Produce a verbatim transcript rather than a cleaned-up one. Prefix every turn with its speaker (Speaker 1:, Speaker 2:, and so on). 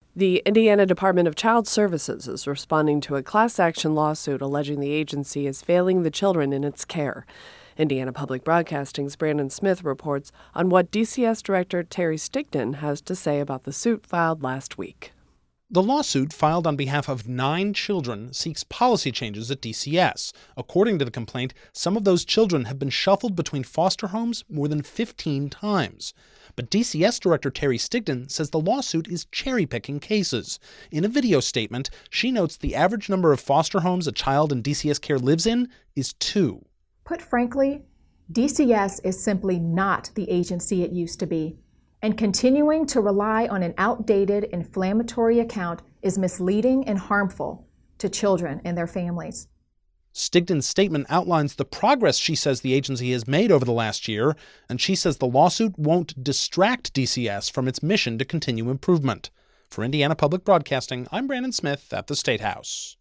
Speaker 1: The Indiana Department of Child Services is responding to a class action lawsuit alleging the agency is failing the children in its care. Indiana Public Broadcasting's Brandon Smith reports on what D C S Director Terry Stigdon has to say about the suit filed last week.
Speaker 2: The lawsuit, filed on behalf of nine children, seeks policy changes at D C S. According to the complaint, some of those children have been shuffled between foster homes more than fifteen times. But D C S Director Terry Stigdon says the lawsuit is cherry-picking cases. In a video statement, she notes the average number of foster homes a child in D C S care lives in is two.
Speaker 3: Put frankly, D C S is simply not the agency it used to be. And continuing to rely on an outdated, inflammatory account is misleading and harmful to children and their families.
Speaker 2: Stigdon's statement outlines the progress she says the agency has made over the last year, and she says the lawsuit won't distract D C S from its mission to continue improvement. For Indiana Public Broadcasting, I'm Brandon Smith at the State House.